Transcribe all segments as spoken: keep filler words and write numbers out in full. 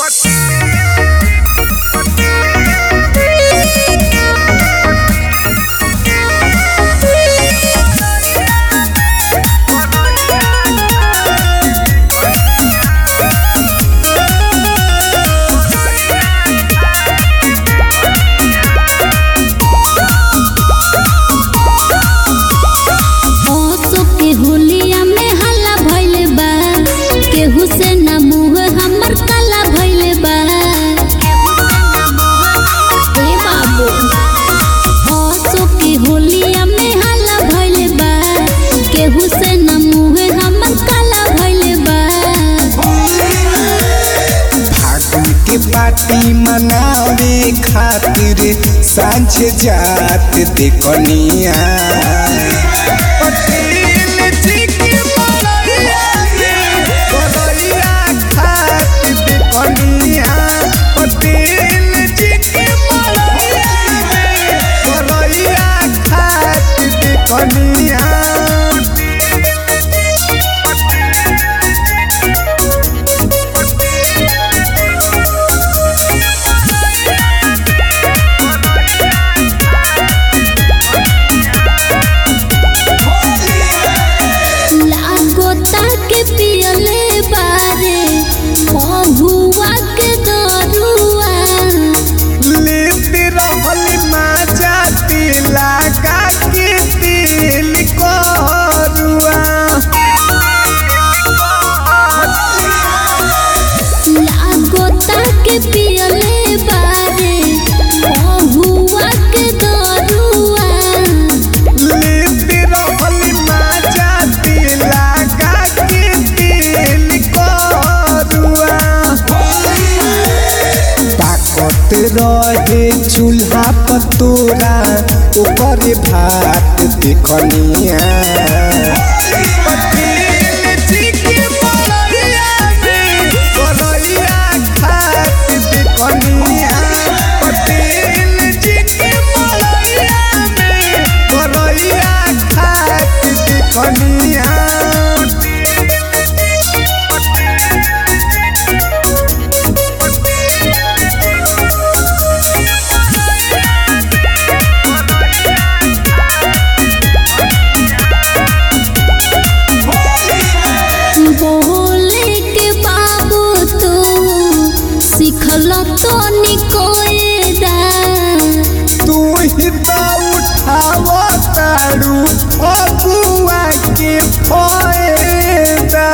Party मनावे खातिर सांझ जात देखनिया पटेल जी के मलैया मलैया खात देखनिया पटेल जी के मलैया मलैया खात देखनिया रहे चूल्हा पर तोरा ओकरे भात देखनिया पटेल जी के मलैया मलैया खात देखनिया पटेल जी के मलैया मलैया खात देखनिया उठावा तारू अबुआ के फायदा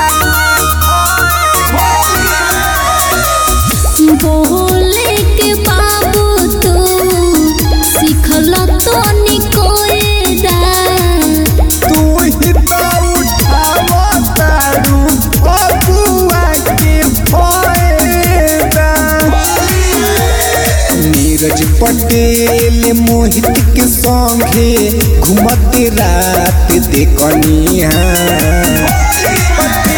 बोले के बाबू तू सिखल तो निकोएदा तू ही तो उठावा तारू अबुआ के फायदा नीरज पटेल मोहित के संगे घूमते रात देखनिया।